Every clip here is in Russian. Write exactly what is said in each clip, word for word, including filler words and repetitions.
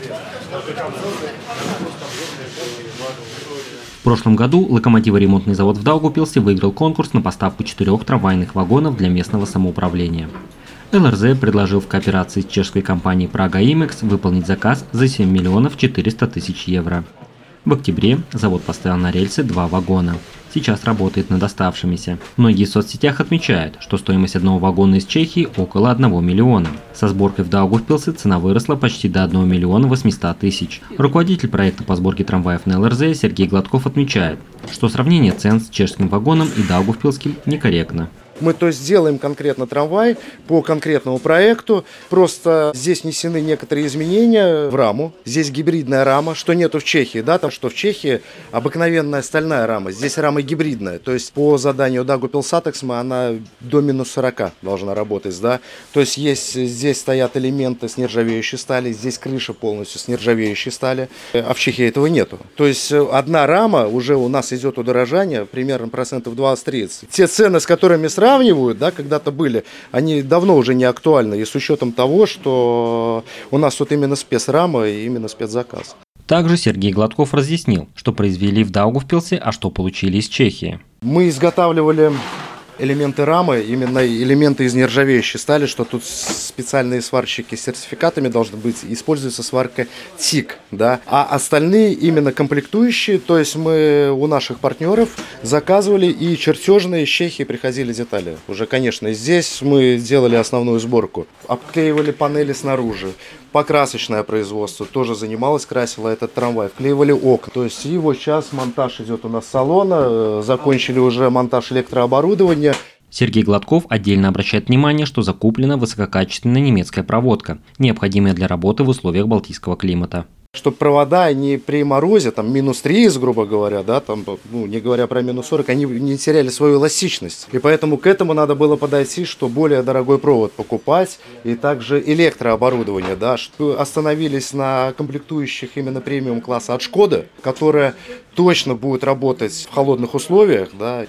В прошлом году локомотиворемонтный завод в Даугавпилсе выиграл конкурс на поставку четырех трамвайных вагонов для местного самоуправления. эл эр зэ предложил в кооперации с чешской компанией Praga Imex выполнить заказ за семь миллионов четыреста тысяч евро. В октябре завод поставил на рельсы два вагона. Сейчас работает над оставшимися. Многие в соцсетях отмечают, что стоимость одного вагона из Чехии около одного миллиона. Со сборкой в Даугавпилсе цена выросла почти до одного миллиона восьмисот тысяч. Руководитель проекта по сборке трамваев на эл эр зэ Сергей Гладков отмечает, что сравнение цен с чешским вагоном и даугавпилским некорректно. Мы то есть делаем конкретно трамвай по конкретному проекту, просто здесь внесены некоторые изменения в раму. Здесь гибридная рама, что нету в Чехии, да, там что в Чехии обыкновенная стальная рама, здесь рама гибридная, то есть по заданию Даугавпилсатексма она до минус сорока должна работать, да. То есть есть здесь стоят элементы с нержавеющей стали, здесь крыша полностью с нержавеющей стали, а в Чехии этого нету. То есть одна рама уже у нас идет удорожание примерно процентов двадцать-тридцать. Те цены, с которыми сравнивают, сравнивают, да, когда-то были, они давно уже не актуальны, и с учетом того, что у нас тут именно спецрама и именно спецзаказ. Также Сергей Гладков разъяснил, что произвели в Даугавпилсе, а что получили из Чехии. Мы изготавливали элементы рамы, именно элементы из нержавеющей стали, что тут специальные сварщики с сертификатами должны быть, используется сварка ТИК, да, а остальные именно комплектующие, то есть мы у наших партнеров заказывали и чертежные из Чехии приходили детали. Уже, конечно, здесь мы делали основную сборку, обклеивали панели снаружи. Покрасочное производство тоже занималось, красило этот трамвай, вклеивали окна. То есть его сейчас монтаж идет у нас с салона, закончили уже монтаж электрооборудования. Сергей Гладков отдельно обращает внимание, что закуплена высококачественная немецкая проводка, необходимая для работы в условиях балтийского климата. Чтобы провода не при морозе, там минус тридцать, грубо говоря, да, там, ну, не говоря про минус сорок, они не теряли свою эластичность. И поэтому к этому надо было подойти, что более дорогой провод покупать, и также электрооборудование, да, что остановились на комплектующих именно премиум класса от Шкоды, которая точно будет работать в холодных условиях, да.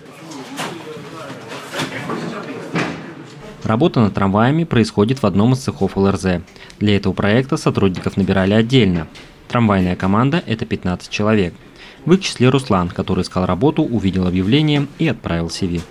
Работа над трамваями происходит в одном из цехов эл эр зэ. Для этого проекта сотрудников набирали отдельно. Трамвайная команда – это пятнадцать человек. В их числе Руслан, который искал работу, увидел объявление и отправил си ви.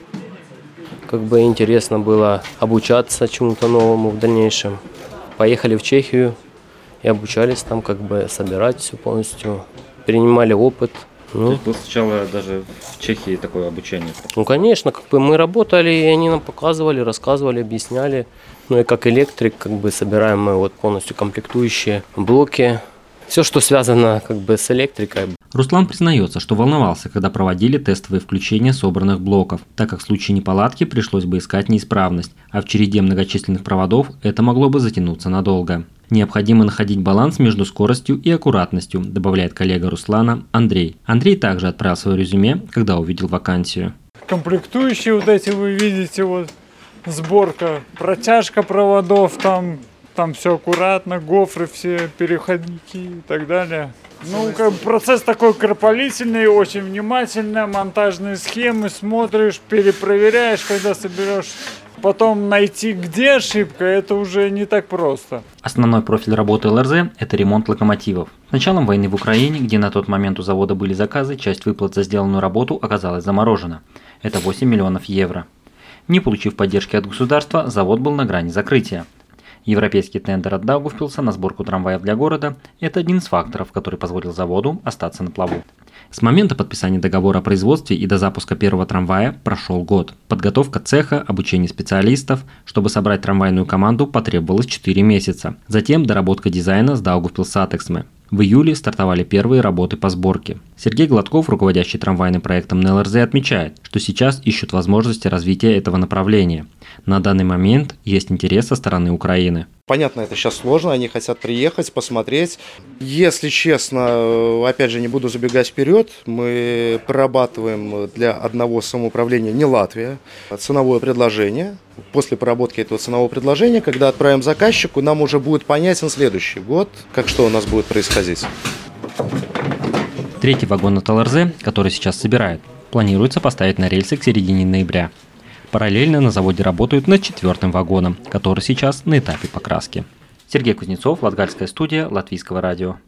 Как бы интересно было обучаться чему-то новому в дальнейшем. Поехали в Чехию и обучались там, как бы собирать все полностью, перенимали опыт. Ну, То есть было сначала даже в Чехии такое обучение? Ну, конечно, как бы мы работали, и они нам показывали, рассказывали, объясняли. Ну и как электрик, как бы собираем мы вот полностью комплектующие блоки. Все, что связано как бы с электрикой. Руслан признается, что волновался, когда проводили тестовые включения собранных блоков, так как в случае неполадки пришлось бы искать неисправность, а в череде многочисленных проводов это могло бы затянуться надолго. Необходимо находить баланс между скоростью и аккуратностью, добавляет коллега Руслана Андрей. Андрей также отправил свое резюме, когда увидел вакансию. Комплектующие вот эти вы видите, вот сборка, протяжка проводов, там, там все аккуратно, гофры все, переходники и так далее. Ну, как бы процесс такой кропотливый, очень внимательно, монтажные схемы смотришь, перепроверяешь, когда соберешь. Потом найти, где ошибка, это уже не так просто. Основной профиль работы эл эр зэ – это ремонт локомотивов. С началом войны в Украине, где на тот момент у завода были заказы, часть выплат за сделанную работу оказалась заморожена. Это восемь миллионов евро. Не получив поддержки от государства, завод был на грани закрытия. Европейский тендер от Даугавпилса на сборку трамваев для города – это один из факторов, который позволил заводу остаться на плаву. С момента подписания договора о производстве и до запуска первого трамвая прошел год. Подготовка цеха, обучение специалистов. Чтобы собрать трамвайную команду, потребовалось четыре месяца. Затем доработка дизайна с Даугавпилсатексме. В июле стартовали первые работы по сборке. Сергей Гладков, руководящий трамвайным проектом на эл эр зэ, отмечает, что сейчас ищут возможности развития этого направления. На данный момент есть интерес со стороны Украины. Понятно, это сейчас сложно, они хотят приехать, посмотреть. Если честно, опять же, не буду забегать вперед, мы прорабатываем для одного самоуправления, не Латвия, ценовое предложение. После проработки этого ценового предложения, когда отправим заказчику, нам уже будет понятен следующий год, как что у нас будет происходить. Третий вагон от эл эр зэ, который сейчас собирают, планируется поставить на рельсы к середине ноября. Параллельно на заводе работают над четвертым вагоном, который сейчас на этапе покраски. Сергей Кузнецов, Латгальская студия Латвийского радио.